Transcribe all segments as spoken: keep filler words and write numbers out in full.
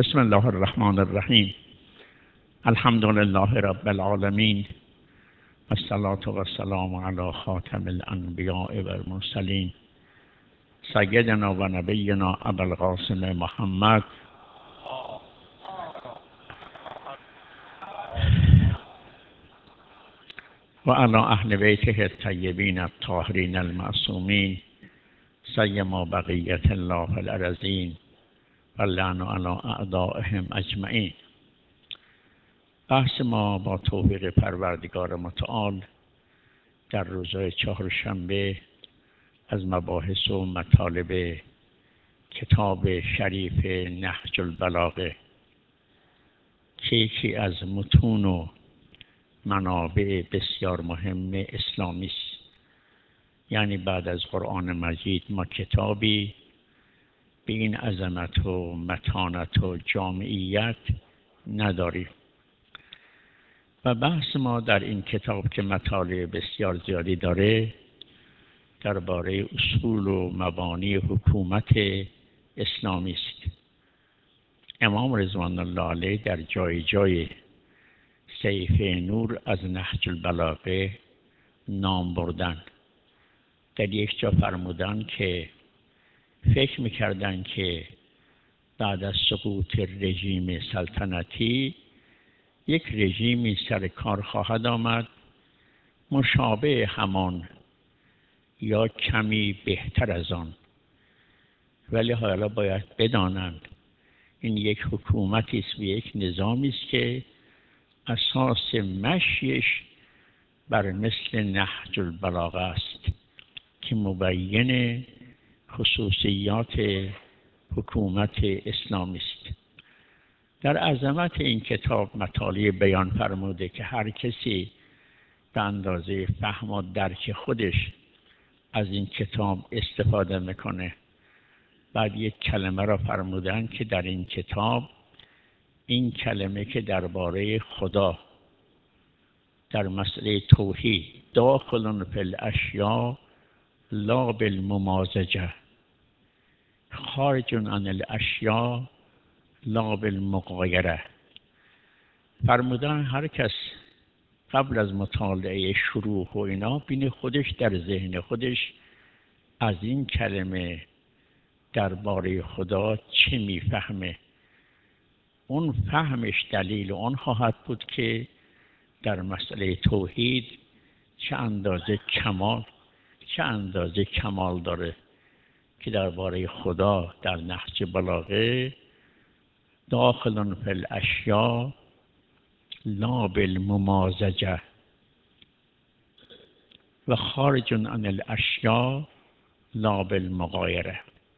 بسم الله الرحمن الرحیم. الحمد لله رب العالمین والصلاة والسلام علی خاتم الانبیاء والمرسلین سیدنا و نبینا ابوالقاسم محمد و علی اهل بیته الطیبین الطاهرین المعصومین سیما بقیة الله الارضین واللعن علی اعدائهم اجمعین. بحث ما با توفیق پروردگار متعال در روزهای چهارشنبه از مباحث و مطالب کتاب شریف نهج البلاغه که یکی از متون و منابع بسیار مهم اسلامی است. یعنی بعد از قرآن مجید ما کتابی به این عظمت و متانت و جامعیت نداریم و بحث ما در این کتاب که مطالب بسیار زیادی داره درباره اصول و مبانی حکومت اسلامی است. امام رضوان الله علیه در جای جای صحیفه نور از نهج البلاغه نام بردن. در یک جا فرمودن که فکر میکردن که بعد از سقوط رژیم سلطنتی یک رژیمی سر کار خواهد آمد مشابه همان یا کمی بهتر از آن، ولی حالا باید بدانند این یک حکومتی است و یک نظامی است که اساس مشیش بر مثل نهج البلاغه است که مبین خصوصیات حکومت اسلامی است. در عظمت این کتاب مطالب بیان فرموده که هر کسی به اندازه فهم و درک خودش از این کتاب استفاده میکنه. بعد یک کلمه را فرمودن که در این کتاب این کلمه که درباره خدا در مسئله توحید داخل فی الاشیاء لا بالممازجه خارج عن الاشیاء لا بالمغایره فرمودن هر کس قبل از مطالعه شروع و اینا بین خودش در ذهن خودش از این کلمه درباره خدا چه میفهمه، اون فهمش دلیل اون خواهد بود که در مسئله توحید چه اندازه کمال چه اندازه کمال داره که درباره خدا در نهج بلاغه داخل فی الاشیاء لا بالممازجه و خارج عن الاشیاء لا بالمغایره.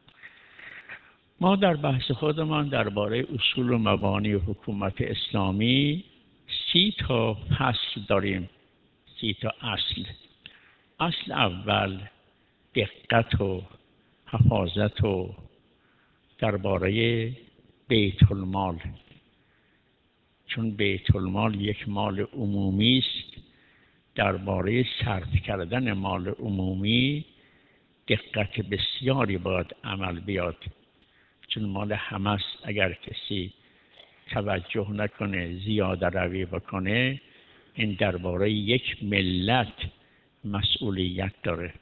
ما در بحث خودمان درباره اصول و مبانی حکومت اسلامی سی تا فصل داریم، سی تا اصل. اصل اول دقت و حفاظت و درباره بیت المال، چون بیت المال یک مال عمومی است، درباره صرف کردن مال عمومی دقت بسیاری باید عمل بیاد، چون مال همه است. اگر کسی توجه نکنه زیاده روی بکنه این درباره یک ملت مسئولیت داره.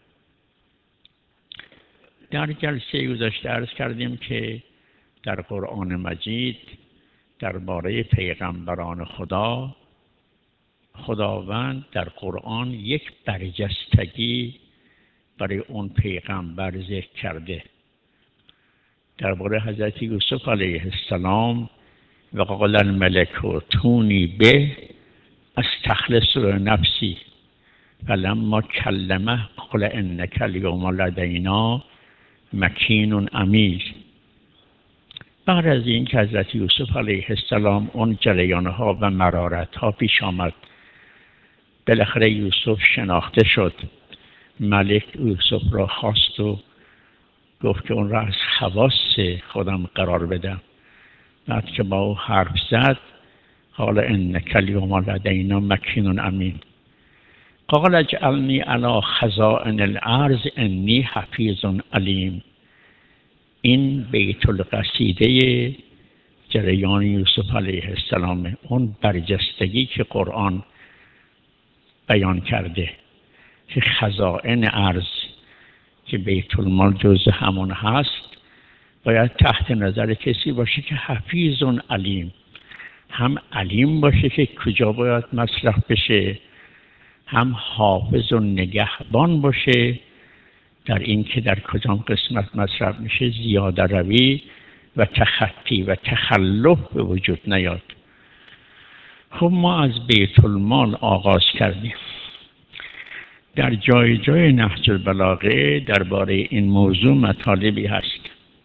در جلسه گذشته عرض کردیم که در قرآن مجید درباره پیغمبران خدا خداوند در قرآن یک برجستگی برای اون پیغمبر ذکر کرده. درباره حضرت یوسف علیه السلام و قال الملک ائتونی به استخلصه نفسی فلما کلمه قال انک الیوم لدینا مکین امین. بعد از این که حضرت یوسف علیه السلام اون جریانها و مرارتها پیش آمد، بالاخره یوسف شناخته شد. ملک یوسف را خواست و گفت که اون را از خواص خودم قرار بدم. بعد که با او حرف زد قال انک الیوم لدینا مکین امین. قال اجعلنی علی خزائن الارض انی حفیظ علیم. این بیت القصیده جریان یوسف علیه السلام، اون برجستگی که قرآن بیان کرده که خزائن ارض که بیت المال جز همون هست باید تحت نظر کسی باشه که حفیظ علیم، هم علیم باشه که کجا باید مصرف بشه، هم حافظ و نگهبان باشه در این که در کدام قسمت مصرف میشه زیاده روی و تخطی و تخلف به وجود نیاد. خب ما از بیت المال آغاز کردیم. در جای جای نهج البلاغه درباره این موضوع مطالبی هست.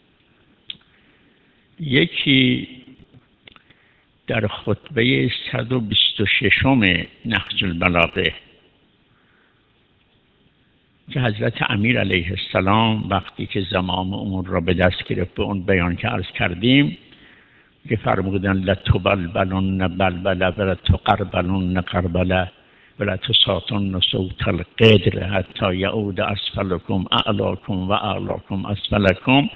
یکی در خطبه صد و بیست و شش نهج البلاغه که حضرت امیر علیه السلام وقتی که زمام امور را به دست گرفت به اون بیان که عرض کردیم که فرمودن لتبلبلن بلبله و لتقربلن قربله و لتساطن صوت القدر حتی یعود اسفلکم اعلاکم و اعلاکم اسفلکم.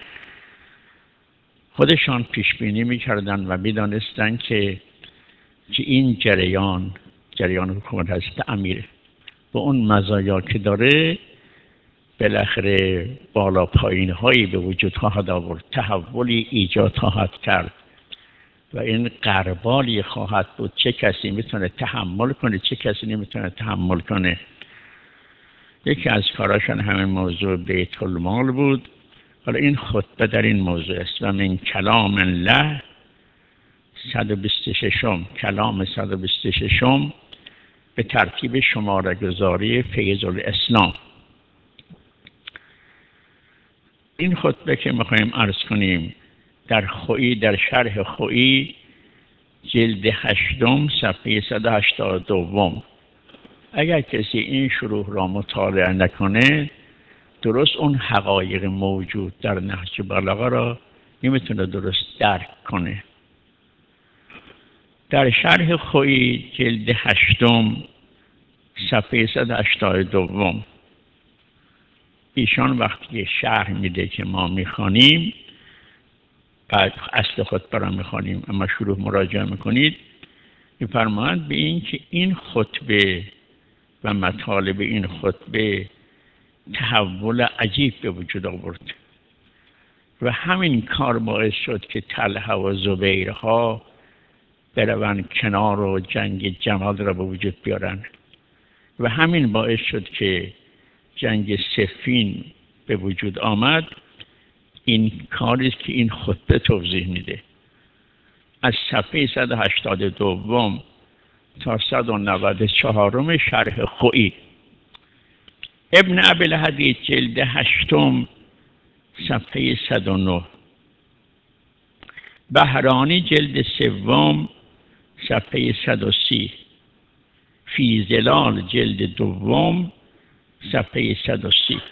خودشان پیش بینی می‌کردند و می‌دانستند که که این جریان جریان حکومت حضرت امیر با اون مزایا که داره بالاخره بالا پایین هایی به وجود خواهد آورد، تحولی ایجاد خواهد کرد و این غربالی خواهد بود. چه کسی میتونه تحمل کنه، چه کسی نمیتونه تحمل کنه. یکی از کاراشان همین موضوع بیت المال بود. حالا این خطبه در این موضوع است و من کلام الله صد و بیست و شش کلام صد و بیست و شش به ترتیب شماره گذاری فیض الاسلام. این خطبه که میخوایم عرض کنیم در خویی، در شرح خویی جلد هشتم صفحه صد و هشتاد و دو. اگر کسی این شروح را مطالعه نکنه درست اون حقایق موجود در نهج بلاغه را نمیتونه درست درک کنه. در شرح خویی جلد هشتم صفحه صد و هشتاد و دو ایشان وقتی شرح میده که ما میخوانیم بعد اصل خطبه را میخوانیم اما شروع مراجعه میکنید، میفرمایند به این که این خطبه و مطالب این خطبه تحول عجیب به وجود آورد و همین کار باعث شد که طلحه و زبیرها بروند کنار و جنگ جمل را به وجود بیارن و همین باعث شد که جنگ صفین به وجود آمد. این کاری که این خطبه توضیح میده از صفحه صد و هشتاد و دو تا صد و نود و چهار شرح خویی. ابن ابی الحدید جلد هشتم صفحه صد و نه، بهرانی جلد سوم صفحه صد و سی، فی ظلال جلد دوم صفحه صد و سی.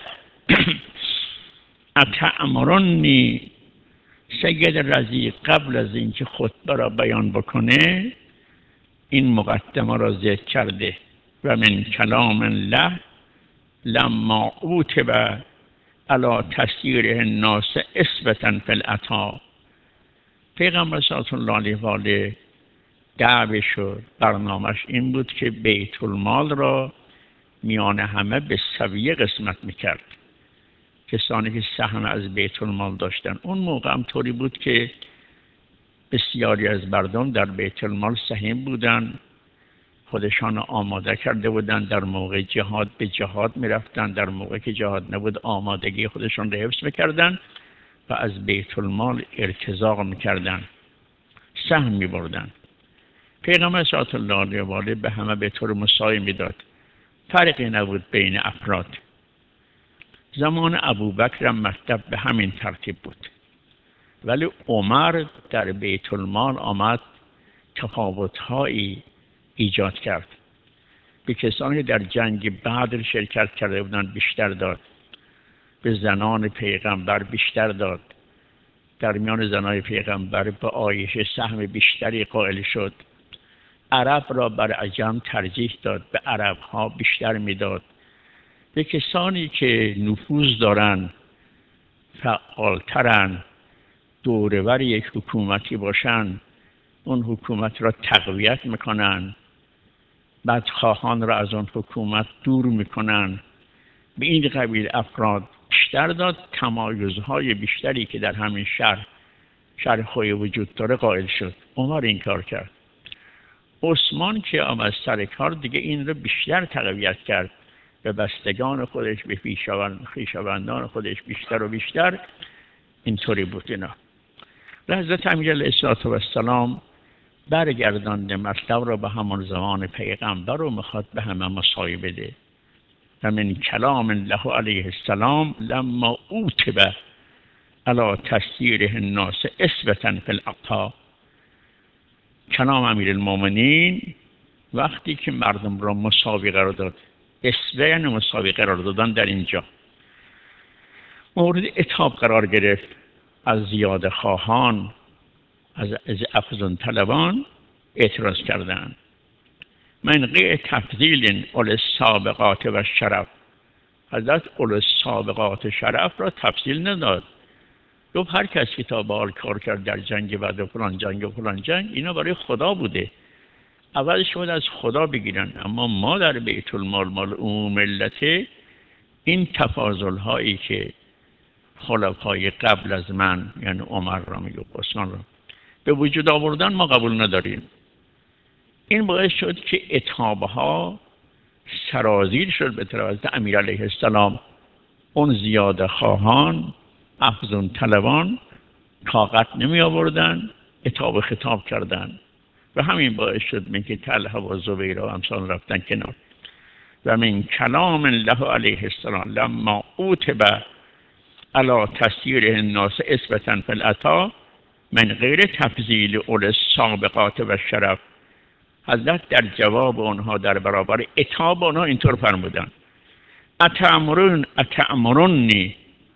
اتأمرنی سید رضی قبل از اینکه خطبه را بیان بکنه این مقدمه را ذکر کرده و من کلام الله لما عوتب علی تسییره الناس اثبتا فی العطا. پیغمبر صلی الله علیه و آله دعوش و برنامهش این بود که بیت المال را میان همه به سویه قسمت میکرد. کسانی که سهم از بیت المال داشتن اون موقع هم طوری بود که بسیاری از مردم در بیت المال سهم بودن، خودشان آماده کرده بودن، در موقع جهاد به جهاد میرفتن، در موقع که جهاد نبود آمادگی خودشان را حفظ میکردن و از بیت المال ارتزاق میکردن، سهم میبردن. پیغمبر صلی الله علیه و آله به همه به طور مساوی میداد، فرقی نبود بین افراد. زمان ابوبکر مکتب به همین ترتیب بود، ولی عمر در بیت المال آمد تفاوت‌هایی ایجاد کرد. به کسانی در جنگ بدر شرکت کرده بودند بیشتر داد، به زنان پیغمبر بیشتر داد، در میان زنان پیغمبر به عایشه سهم بیشتری قائل شد. عرب را بر عجم ترجیح داد، به عرب‌ها بیشتر میداد. به کسانی که نفوذ دارن، فعالترن، دورور یک حکومتی باشن، اون حکومت را تقویت میکنن، بدخواهان را از اون حکومت دور میکنن. به این قبیل افراد بیشتر داد، تمایزهای بیشتری که در همین شهر شهر خوی وجود داره قائل شد. عمر این کار کرد. عثمان که آمد سر کار دیگه این رو بیشتر تقویت کرد، به بستگان خودش، به خویشاوندان خودش بیشتر و بیشتر. اینطوری بود اینا. حضرت امیر علیه السلام برگردانده مطلب را به همان زمان پیغمبر و میخواد به همه مساوی بده. و من کلام الله علیه السلام لما اوتب علی تسییره الناس اسبتا فی العطا. کلام امیرالمومنین وقتی که مردم را مساوی قرار داد، اسبه یعنی مساوی قرار دادن، در اینجا مورد عتاب قرار گرفت از زیاده خواهان، از از افزون طلبان اعتراض کردند. من غیر تفضیل اول السابقات و شرف. حضرت اول السابقات شرف را تفضیل نداد. گفت هر کسی که تا به حال کار کرد در جنگ بعد و فلان جنگ و فلان جنگ، اینا برای خدا بوده، اولش باید از خدا بگیرن. اما ما در بیت المال مال عموم ملت، این تفاضل هایی که خلفای قبل از من، یعنی عمر را میگه، عثمان را به وجود آوردن، ما قبول نداریم. این باعث شد که عتابها سرازیر شد به طرف امیر علیه السلام. اون زیاده خواهان، افزون طلبان طاقت نمی آوردن، عتاب خطاب کردن و همین باعث شد من که طلحه و زبیر و امثال رفتن کنار. و من کلام الله علیه السلام لما اوتب علی تسییره الناس اسبتا فی العطا من غیر تفضیل اول السابقات و شرف. حضرت در جواب اونها، در برابر عتاب اونها، اینطور فرمودن: اتأمرون اتأمرونی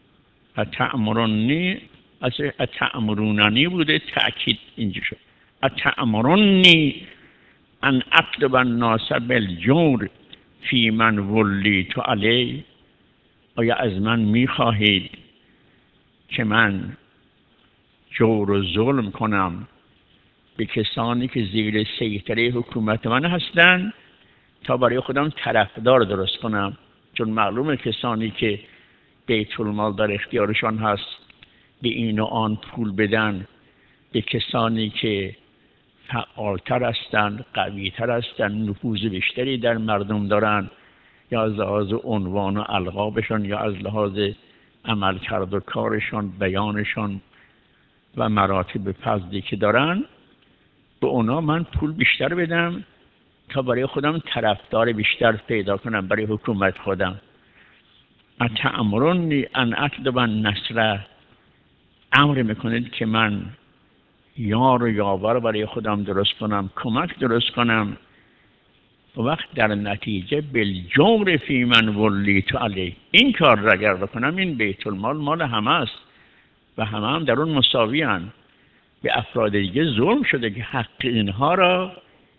اتأمرونی از اتأمروننی بوده، تأکید اینجا شد. اتأمرونی ان اطلب الناس بالجور فی من ولیت علیه. آیا از من میخواهید که من جور و ظلم کنم به کسانی که زیر سیطره حکومت من هستند تا برای خودم طرفدار درست کنم؟ چون معلومه کسانی که بیت المال در اختیارشان هست به این و آن پول بدن به کسانی که فعالتر هستند، قویتر هستند، نفوذ بیشتری در مردم دارند، یا از لحاظ عنوان و القابشان، یا از لحاظ عمل کرد و کارشان، بیانشان و مراتب فضلی که دارن، به اونا من پول بیشتر بدم تا برای خودم طرفدار بیشتر پیدا کنم برای حکومت خودم. اتأمرونی ان اطلب النصر. امر میکنید که من یار و یاور برای خودم درست کنم، کمک درست کنم، وقت در نتیجه بالجور فی من ولیت علیه. این کار را اگر بکنم، این بیت المال مال همه است و همه هم در اون مساوی هستند. به افراد دیگه ظلم شده که حق اینها را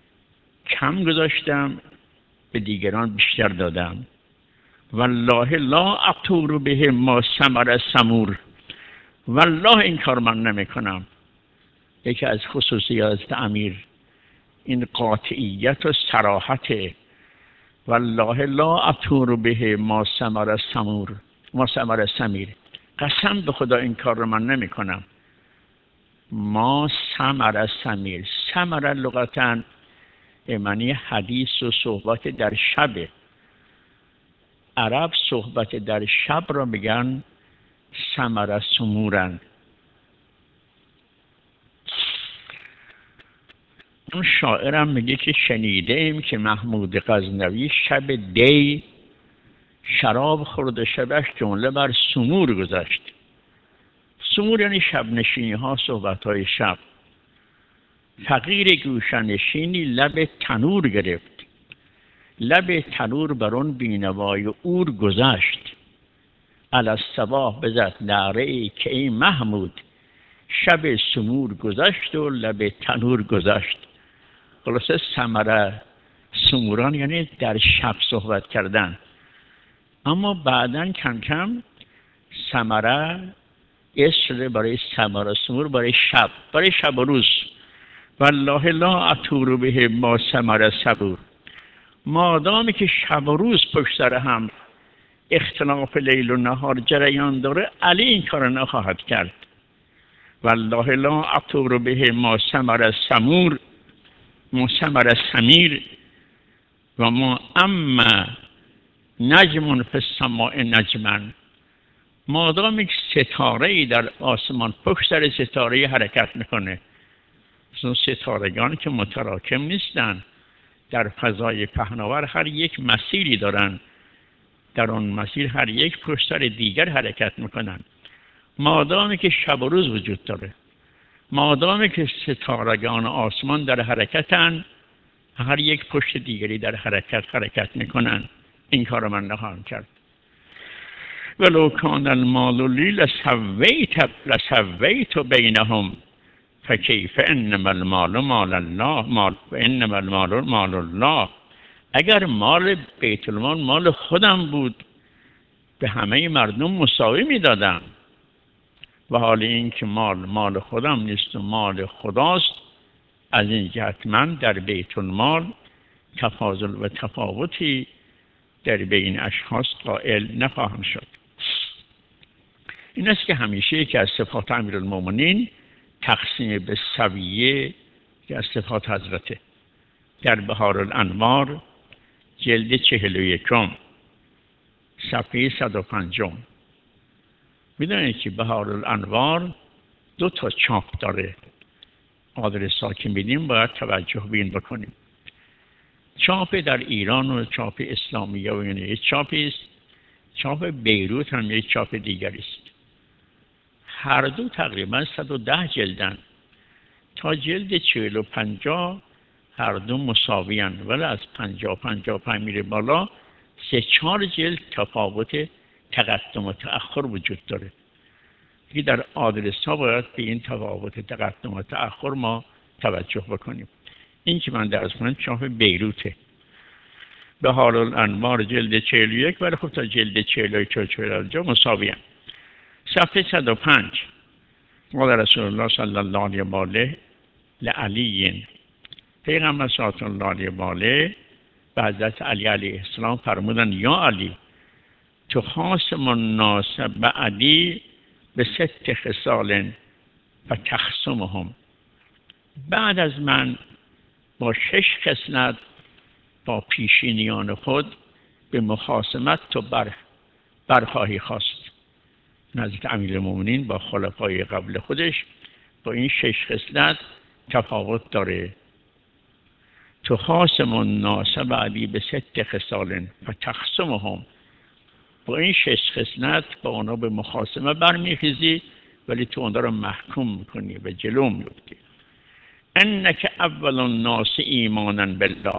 کم گذاشتم، به دیگران بیشتر دادم. والله لا اطور به ما ثمر سمور. والله این کار من نمی کنم. یکی از خصوصیات امیر این قاطعیت و صراحت. والله لا اطور به ما ثمر سمور، ما ثمر سمیر. قسم به خدا این کار رو من نمی کنم. ما ثمر سمیر، ثمر لغتاً معنی حدیث و صحبت در شب. عرب صحبت در شب را میگن ثمر سمورن. اون شاعرم میگه که شنیده ایم که محمود غزنوی شب دی شراب خورد و شبش جمله بر سمور گذشت. سمور یعنی شب نشینی ها، صحبت های شب. فقیر گوشنشینی لب تنور گرفت، لب تنور بر اون بینوای اور گذشت. علی الصباح بزد نعره ای که ای محمود، شب سمور گذشت و لب تنور گذشت. خلاصه ثمره سموران یعنی در شب صحبت کردن. اما بعداً کم کم ثمره اسم شده برای ثمر ثمور، برای شب، برای شب و روز. والله لا اطور به ما ثمر صبور. مادامی که شب و روز پشت سر هم اختلاف لیل و نهار جریان داره، علی این کار نخواهد کرد. والله لا اطور به ما ثمر سمور، ما ثمر سمیر و ما اما نجم فی السماء نجما. مادامی که ستاره ای در آسمان پشت سر ستاره حرکت میکنه، اون ستارگان که متراکم نیستن، در فضای پهناور هر یک مسیری دارن، در اون مسیر هر یک پشت سر دیگر حرکت میکنن. مادامی که شب و روز وجود داره، مادامی که ستارگان آسمان در حرکتن، هر یک پشت دیگری در حرکت حرکت میکنن. این کار من نخواهم کرد. ولو کان المال لی لسویت لسویت بینهم فکیف انما المال مال الله مال انما المال مال الله. اگر مال بیت المال مال خودم بود به همه مردم مساوی میدادم، و حال این که مال مال خودم نیست و مال خداست، از این جهت من در بیت المال تفاضل و تفاوتی در بین اشخاص قائل نخواهم شد. این است که همیشه یکی از صفات امیرالمومنین تقسیم به سویه که از صفات حضرته. در بهار الانوار جلد چهل و یکم صفحه صد و پنجم میدونید که بهار الانوار دو تا چاپ داره. آدرسا که میدیم باید توجه بین بکنیم. چاپ در ایران و چاپ اسلامیه و یعنی یک چاپی است، چاپ بیروت هم یک چاپ دیگری است. هر دو تقریبا صد و ده جلدن. تا جلد چهل و پنجاه هر دو مساویان، ولی از پنجاه پنجاه پنج میره بالا سه چهار جلد تفاوت تقدم و تأخر وجود داره. که در آدرس ها باید به این تفاوت تقدم و تأخر ما توجه بکنیم. این که من درس کنم چاپ بیروته. بهار الانوار جلد چهل و یک، ولی خب تا جلد چهل و چهل جا مساویان. صفحه صد و پنج قال رسول الله صلی الله علیه و آله لعلی، پیغمبر صلی الله علیه و آله به حضرت علی علیه السلام فرمودن یا علی تخاصم الناس بعدی به ست خصال و تخصمهم. بعد از من با شش خصلت با پیشینیان خود به مخاصمت تو بر برخواهی خواست. حضرت امیرالمومنین با خلفای قبل خودش با این شش خصلت تفاوت داره. تخاصم الناس بعدی به ست خصال و تخصمهم. با این شش خصلت با اونا به مخاصمه برمیخیزی، ولی تو اونا رو محکوم میکنی و جلو میفتی. انک اول الناس ایمانا بالله.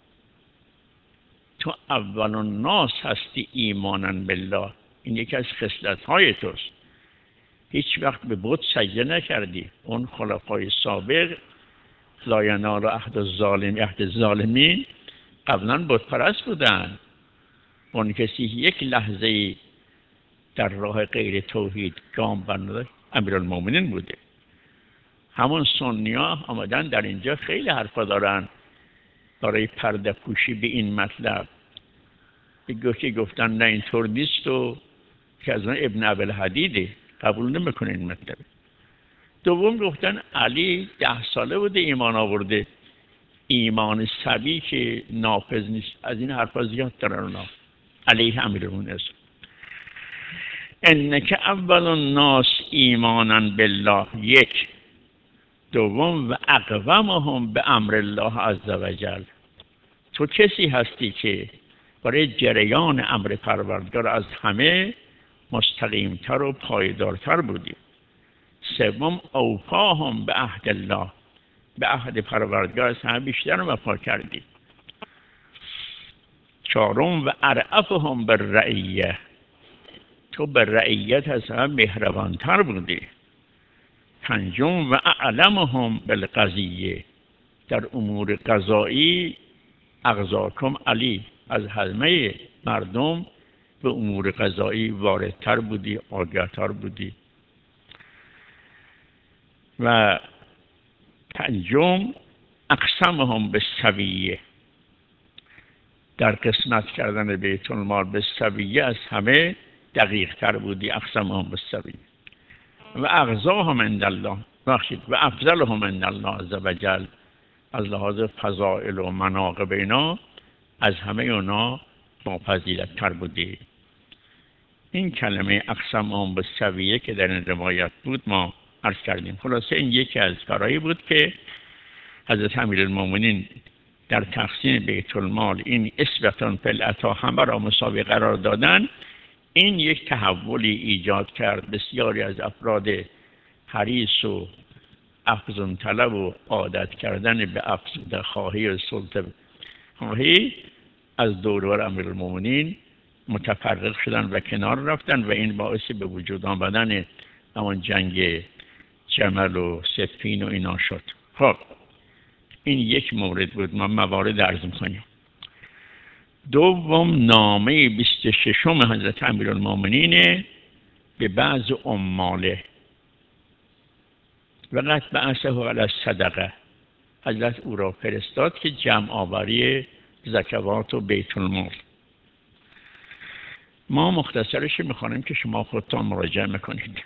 تو اول الناس هستی ایمانا بالله. این یکی از خصلت های توست. هیچ وقت به بت سجده نکردی. اون خلفای سابق لا ینال عهد الظالم عهد الظالمین قبلا بت پرست بودن. اون کسی یک لحظه در راه غیر توحید گام برنداشت امیرالمومنین بوده. همون سنی‌ها آمدن در اینجا خیلی حرفا دارن برای پرده پوشی به این مطلب. که گفتن نه اینطور نیست و که از اون ابن ابوالحدیده قبول نمیکنه این مطلب. دوم گفتن علی ده ساله بوده ایمان آورده، ایمان صبی که نافذ نیست. از این حرفا زیاد دارن اونا علیه امیرالمومنین. انک اول الناس ایمانا بالله یک. دوم و اقومهم به امر الله عز وجل. تو کسی هستی که برای جریان امر پروردگار از همه مستقیمتر و پایدارتر بودی. سوم اوفاهم به عهد الله. به عهد پروردگار از همه بیشتر وفا کردی. چهارم و ارأفهم بالرعیه. تو به رعیت از همه مهربانتر بودی. پنجم و اعلمهم بالقضیه. در امور قضایی اغزاکم علی. از همه مردم به امور قضایی واردتر بودی، آگاهتر بودی. و پنجم اقسمهم بالسویه، در قسمت کردن بیت المال به سویه از همه دقیق تر بودی، اقسمهم بالسویه. و اغزاهم عند الله، بخشید، و افضلهم عند الله عز وجل، از لحاظ فضائل و مناقب اینا از همه اونا با فضیلت تر بودی. این کلمه اقسمهم بالسویه که در این روایت بود ما عرض کردیم. خلاصه این یکی از کارهایی بود که حضرت امیرالمومنین در تقسیم بیت المال این اسوة فی العطا همه را مساوی قرار دادن. این یک تحولی ایجاد کرد. بسیاری از افراد حریص و افزون طلب و عادت کردن به افزوده خواهی و سلطه خواهی از دورور امیرالمومنین متفرق شدن و کنار رفتن و این باعث به وجود آمدن همان جنگ جمل و صفین و اینا شد. خب این یک مورد بود، ما موارد عرض می‌کنیم. دوم نامه بیست و ششم حضرت امیرالمومنین به بعض عماله و قد بعثه علی الصدقه، حضرت او را فرستاد که جمع آوری زکوات و بیت المال. ما مختصرش میخوانیم که شما خودتان مراجعه میکنید.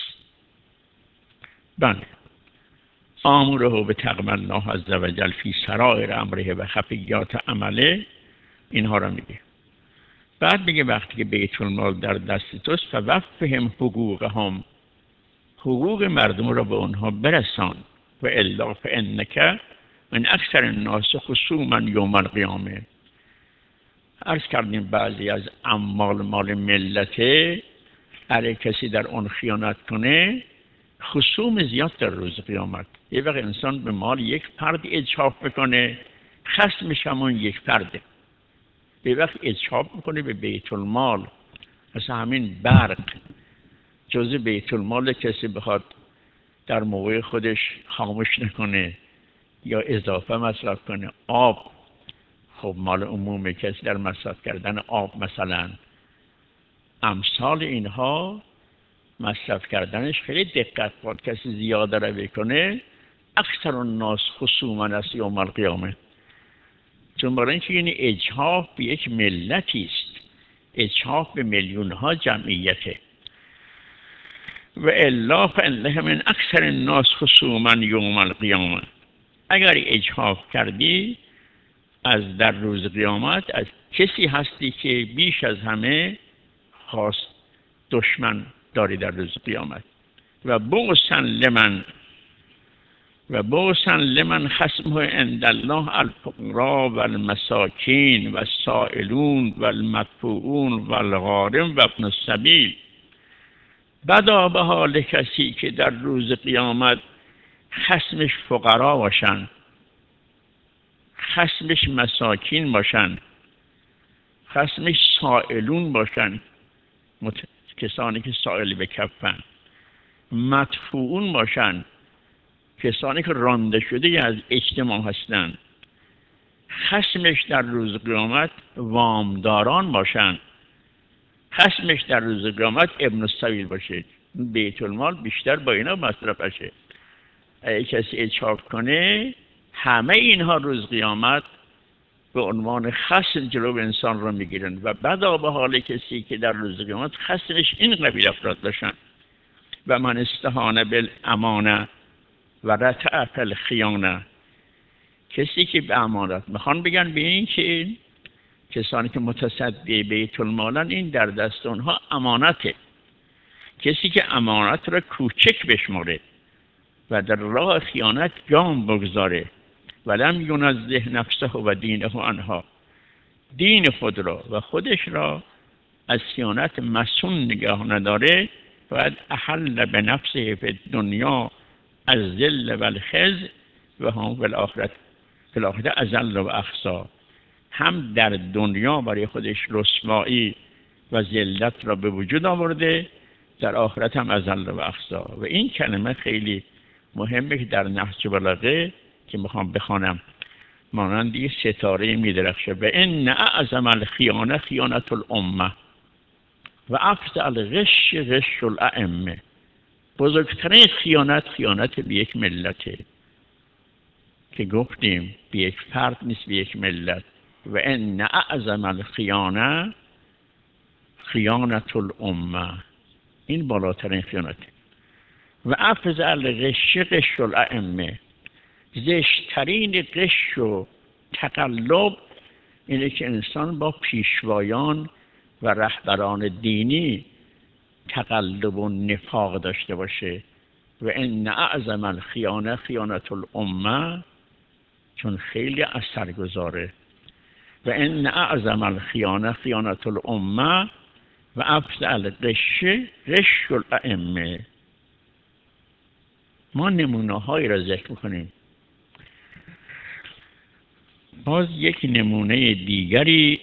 بله، آمره به تقوی الله عز وجل فی سرائر امره و خفیات عمله، اینها را میگه. بعد میگه وقتی که بیت المال در دست توست فوفهم حقوقهم، حقوق مردم را به اونها برسان. و الا فانک من اکثر الناس خصوما یوم القیامه. عرض کردیم بعضی از اموال مال ملته، اگه کسی در اون خیانت کنه خصوم زیاد در روز قیامت. یه وقت انسان به مال یک فرد اجحاف بکنه، خصمش همون یک فرده. یه وقت اجحاف میکنه به بیت المال، مثلا همین برق جزء بیت المال، کسی بخواد در موقع خودش خاموش نکنه یا اضافه مصرف کنه. آب خب مال عمومه، کسی در مصرف کردن آب مثلا امثال اینها مصرف کردنش خیلی دقت باید. کسی زیاده رو بکنه اکثر الناس خصوما از یوم القیامه، چون برای اینکه این اجحاف به یک ملتی است، اجحاف به میلیون ها جمعیته. و الا فانه من اکثر الناس خصوما یوم القیامه، اگر اجحاف کردی از در روز قیامت از کسی هستی که بیش از همه خاص دشمن داری در روز قیامت. و بؤسا لمن و بؤسا لمن خصمه عند الله الفقراء و المساکین و السائلون و المدفوعون و الغارم و ابن السبیل. بدا به حال کسی که در روز قیامت خصمش فقرا باشن، خصمش مساکین باشن، خصمش سائلون باشن، مت... کسانی که سائل به کفن، مدفوعون باشن، کسانی که رانده شده از اجتماع هستند. خصمش در روز قیامت وامداران باشن، خصمش در روز قیامت ابن السبیل باشه. بیت المال بیشتر با اینا مصرف بشه. اگه کسی اجحاف کنه همه اینها روز قیامت به عنوان خصم جلو انسان رو میگیرن. و بدا به حال کسی که در روز قیامت خصمش این قبیل افراد باشن. و من استهانه بالامانه و رتع فی الخیانه، کسی که به امانت میخوان بگن به این که کسانی که متصدی بیت المالن این در دست اونها امانته، کسی که امانت را کوچک بشماره و در راه خیانت گام بگذاره ولم ینزه نفسه و دینه عنها، دین خود را و خودش را از خیانت مسون نگاه نداره، باید احل به نفسه فی دنیا از ذل و الخزي و هم فی الاخرت فی الاخرت اذل و اخزی. هم در دنیا برای خودش رسوایی و ذلت را به وجود آورده، در آخرت هم اذل و اخزی. و این کلمه خیلی مهمه که در نهج بلاغه که میخوام بخوانم مانند یه ستاره میدرخشه. و ان اعظم الخیانه خیانت الامه و افضل غش غش الائمه. بزرگترین خیانت خیانت به یک ملته که گفتیم به یک فرد نیست، به یک ملت. و ان اعظم الخیانه خیانت الامه، این بالاترین خیانته. و افضل غش غش الائمه، زشترین غش و تقلب اینه که انسان با پیشوایان و رهبران دینی تقلب و نفاق داشته باشه. و ان اعظم الخیانه خیانت الامه، چون خیلی اثرگذاره. و ان اعظم الخیانه خیانت الامه و افضل غش غش الائمه. ما نمونه هایی را ذکر میکنیم. باز یک نمونه دیگری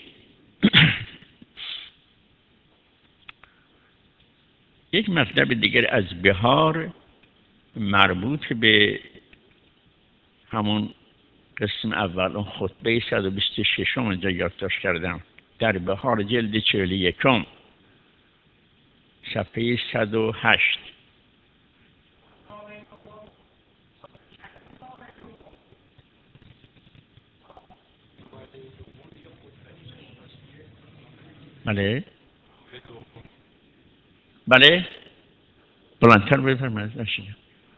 یک مطلب دیگر از بهار مربوط به همون قسم اول، اون خطبه صد و بیست و شش اینجا یادداشت کردم، در بهار جلد چهل و یک صفحه صد و هشت. بله بله بلندتر بفرمایید. نشیدم.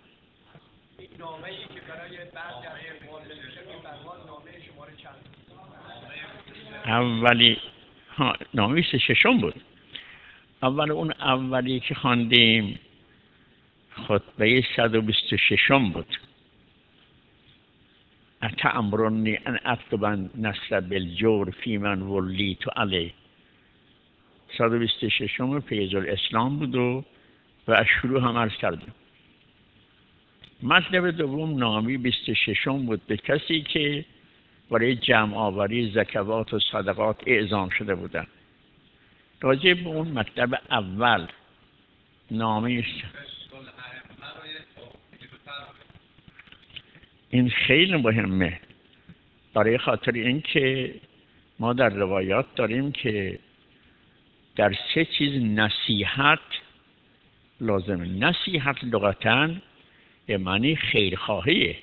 اولی ها نامه بیست و ششم بود. اول اون اولی که خواندیم خطبه صد و بیست و ششم بود. اتأمرنی ان اکتب النصر بالجور فی من ولیت علیه. صد و بیست و ششم فیض الاسلام بود و و از شروع هم عرض کردیم. مطلب دوم نامه بیست و ششم بود به کسی که برای جمع آوری زکوات و صدقات اعزام شده بودن. راجع به اون مطلب اول نامه این خیلی مهمه، برای خاطر اینکه ما در روایات داریم که در سه چیز نصیحت لازمه. نصیحت لغتاً به معنی خیرخواهیه.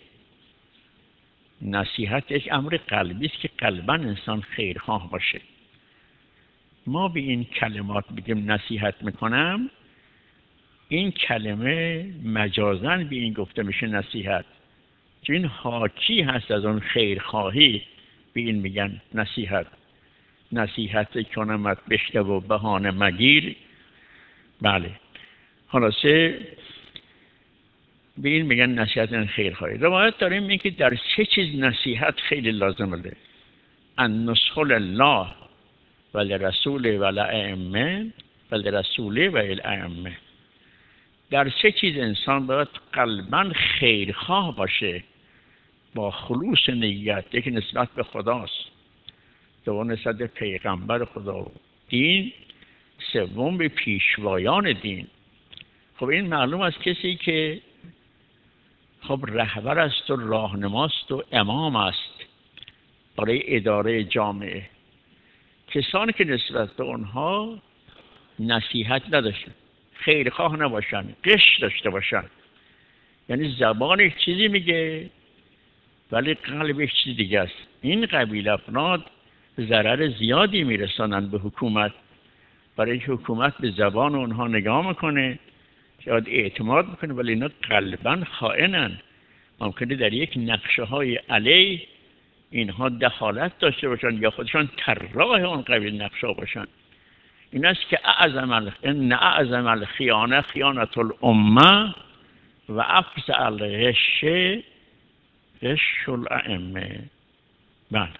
نصیحت یک امر قلبی است که قلباً انسان خیرخواه باشه. ما به این کلمات بگیم نصیحت میکنم، این کلمه مجازاً به این گفته میشه نصیحت، چون این حاکی هست از اون خیرخواهی. به این میگن نصیحت. نصیحت کنمت بشنو و بهانه مگیر. بله، خلاصه به این میگن نصیحت خیرخواهی. روایت داریم این که در سه چیز نصیحت خیلی لازمه: النصح لله و لرسول و لائمه و لرسول و الائمه. در سه چیز انسان باید قلباً خیرخواه باشه، با خلوص نیت. یکی نسبت به خداست، دوم نسبت به پیغمبر خدا و دین، سوم به پیشوایان دین. خب این معلوم است کسی که خب رهبر است و راهنماست و امام است برای اداره جامعه، کسانی که نسبت به اونها نصیحت نداشتن، خیرخواه نباشن، غش داشته باشن، یعنی زبان یک چیزی میگه ولی قلب یک چیز دیگه است، این قبیل افراد ضرر زیادی میرسانند به حکومت، برای که حکومت به زبان اونها نگاه میکنه، شاید اعتماد میکنه ولی اینا قلباً خائنن. ممکنه در یک نقشه های علیه اینها دخالت داشته باشن یا خودشان طراح اون قبیل نقشه باشن. این است که اعظم ال... ان اعظم الخیانه خیانت الامه و افضل الغش غش الائمه. بله،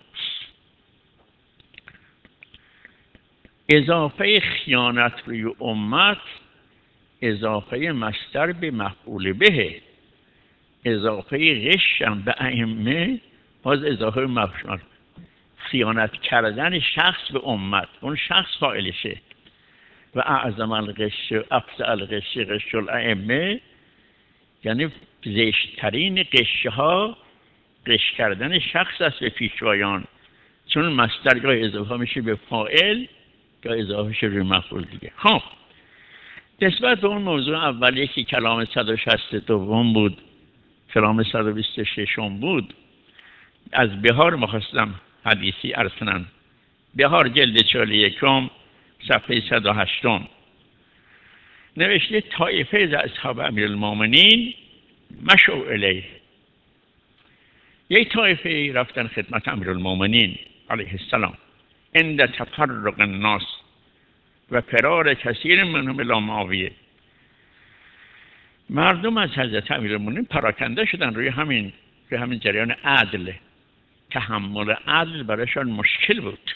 اضافه خیانت روی امت اضافه مصدر به مفعول به، اضافه غش به ائمه باز اضافه مفعول. خیانت کردن شخص به امت، اون شخص فاعلشه. و اعظم الغش افضل الغش غش الائمه، یعنی زشترین غشه ها غش کردن شخص است به پیشوایان، چون مصدر گاه اضافه میشه به فاعل یا اضافه میشه به مفعول دیگه. خب نسبت به اون موضوع اولیه که کلام صد و شصت و دو بود، کلام صد و بیست و شش بود، از بهار مخواستم حدیثی ارسنن. بهار جلد چهل و یکم صفحه صد و هشت نوشته طایفه از اصحاب امیرالمومنین مشوا الیه. یک طایفه رفتن خدمت امیرالمومنین علیه السلام عند تفرق الناس و فرار کثیر منهم الی معاویه. مردم از حضرت امیرالمومنین پراکنده شدن روی همین روی همین جریان عدل. تحمل عدل برایشان مشکل بود.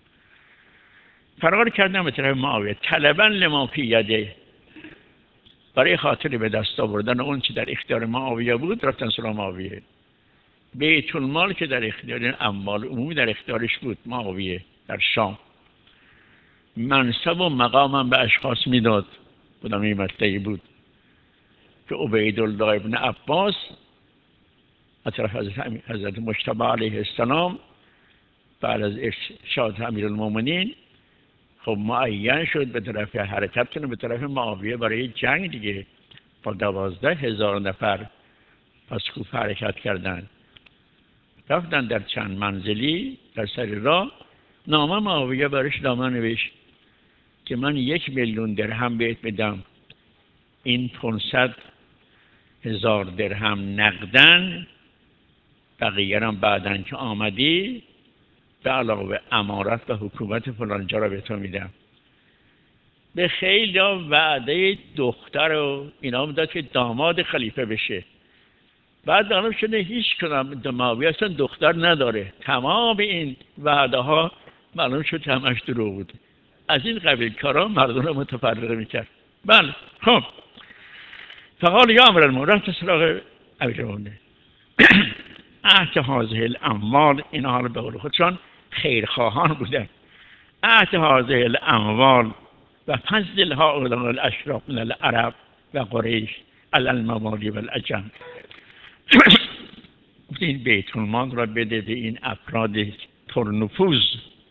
فرار کردن به طرف معاویه طلبا لما فی یده، برای خاطر به دست آوردن اون چی در اختیار معاویه بود رفتن سراغ معاویه. بیت المال که در اختیار اموال عمومی در اختیارش بود معاویه در شام، منصب و مقامم به اشخاص میداد. بودم این مسئله بود که عبیدالله ابن عباس از طرف حضرت, حضرت مجتبی علیه السلام بعد از ارشاد امیرالمومنین خب معین شد به طرف حرکت کنه به طرف معاویه برای جنگ دیگه. با دوازده هزار نفر از کوفه حرکت کردن، رفتن در چند منزلی در سر راه. نامه معاویه برش نامه نوشت که من یک میلیون درهم بهت میدم، این پانصد هزار درهم نقدن، بقیه هم بعدن که آمدی به علاوه امارت و حکومت فلان جا را به تو میدم. به خیلی وعده دختر و اینا میداد که داماد خلیفه بشه. بعد معلوم شده هیچ کدام معاویه اصلا دختر نداره. تمام این وعده ها معلوم شد همش دروغ بود. از این قبیل کارا مردم رو متفرقه میکرد. بله خب فقال یا امیرالمومنین، رفت سراغ امیرالمومنین اعط هذه الاموال، اینا حالا به قول خودشان خیرخواهان بودن. اعط هذه الاموال و فضل هؤلاء الاشراف من العرب و قریش علی الموالی و العجم. این بیت المال را بده به این افراد پرنفوذ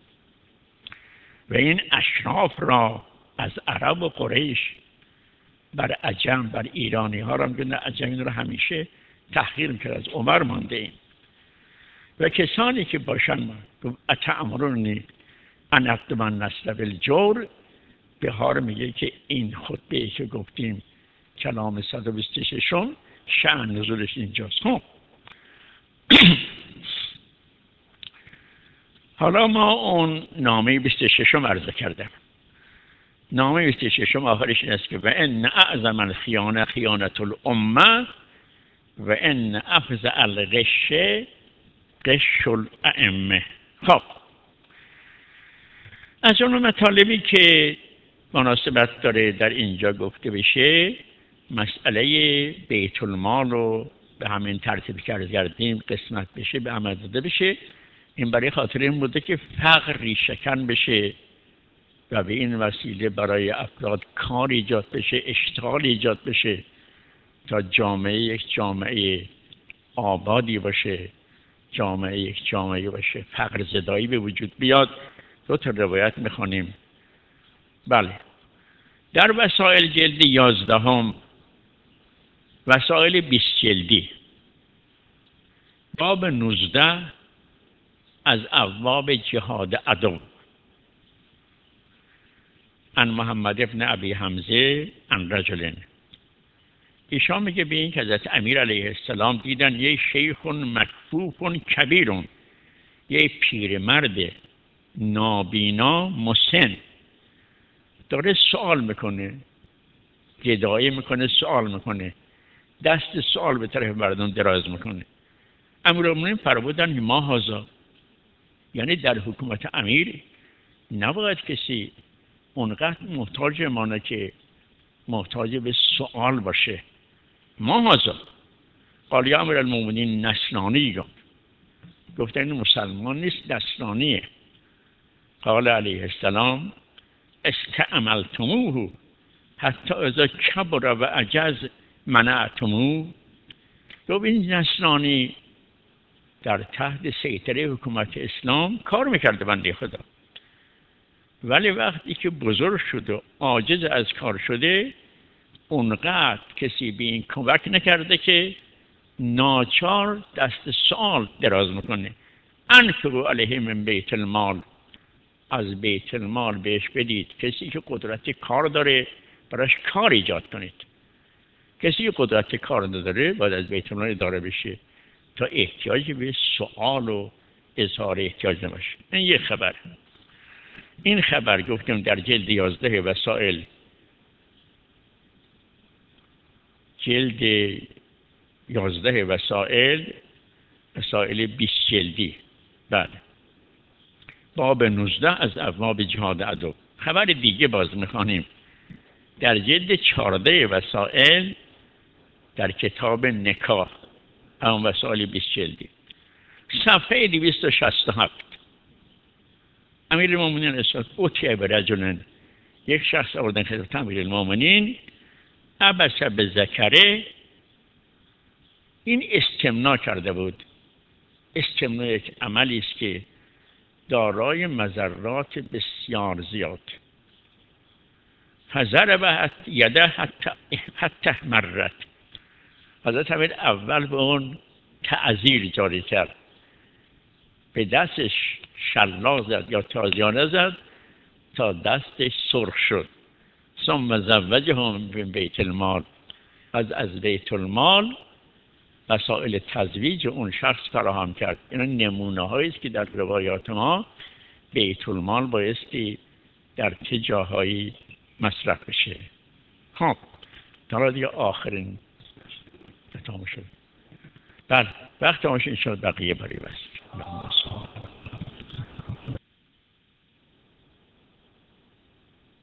و این اشراف را از عرب و قریش بر عجم، بر ایرانی ها را میگن. عجمی رو همیشه تحقیر میکرد. از عمر مانده این و کسانی که باشن اتأمرونی ان اکتب النسل بالجور. بهار میگه که این خطبه که گفتیم کلام صد و بیست و شش شأن نزولش اینجاست. خب حالا ما اون نامه بیست و شش عرضه کردم. نامه بیست و شش آخرش این است که و ان اعظم الخیانه خیانت الامه و ان افضع الغش غش الائمه. خب از اون مطالبی که مناسبت داره در اینجا گفته بشه، مسئله بیت المال رو به همین ترتیب که عرض کردیم قسمت بشه، به عمل داده بشه. این برای خاطر این بوده که فقر ریشه‌کن بشه و به این وسیله برای افراد کار ایجاد بشه، اشتغال ایجاد بشه تا جامعه یک جامعه آبادی باشه، جامعه یک جامعه باشه فقر زدایی به وجود بیاد. دو تا روایت میخوانیم. بله در وسائل جلد یازدهم، وسائل بیست جلدی، باب نوزده از ابواب جهاد عدو، عن محمد ابن ابی حمزه عن رجل. ایشان میگه به این که حضرت امیر علیه السلام دیدن یه شیخ مکفوف کبیر، یه پیرمرد نابینا مسن داره سوال میکنه، گدایی میکنه، سوال میکنه، دست سوال به طرف مردم دراز میکنه. امیرالمومنین فرمودن ما هذا، یعنی در حکومت امیر نباید کسی اونقدر محتاج مانه که محتاج به سوال باشه. ما هذا قال یا امیرالمومنین نصرانی، گفتن این مسلمان نیست، نصرانیه. قال علیه السلام استعملتموه حتی اذا کبر و عجز منعتموه. گفت این نصرانی در تحت سیطره حکومت اسلام کار میکرده بنده خدا، ولی وقتی که بزرگ شد و عاجز از کار شده اونقدر کسی به این کمک نکرده که ناچار دست سوال دراز میکنه. انفقوا علیهم من بیت المال، از بیت المال بهش بدید. کسی که قدرت کار داره براش کار ایجاد کنید. کسی که قدرت کار نداره باید از بیت المال اداره بشه تا احتیاجی به سوال و اظهار احتیاج نباشه. این یک خبر. این خبر گفتم در جلد یازده وسائل، جلد یازده وسائل، وسائل بیست جلدی. بله. باب نوزده از ابواب جهاد عدو. خبر دیگه باز میخوانیم در جلد چهارده وسائل در کتاب نکاح، اون وسائل بیست جلدی، صفحه دویست و شصت و هفت. امیر المؤمنین اسحاق اوتی برجل، یک شخص آوردن خدمت امیر المؤمنین، عبس به ذکره، این استمنا کرده بود. استمنا یک عملی است که دارای مضرات بسیار زیاد. فضرب یده حتی حتی مرت. حضرت امیر اول به اون تعزیر جاری کرد، به دستش شلاق زد یا تازیانه زد تا دستش سرخ شد. ثم زوجهم من بیت المال، از از بیت المال وسائل تزویج اون شخص فراهم کرد. این نمونه هایی است که در روایات ما بیت المال بایستی در چه جاهایی مصرف بشه. خب تا دیگه آخرین تمام شد. بله وقت تمام شد، بقیه برای بس.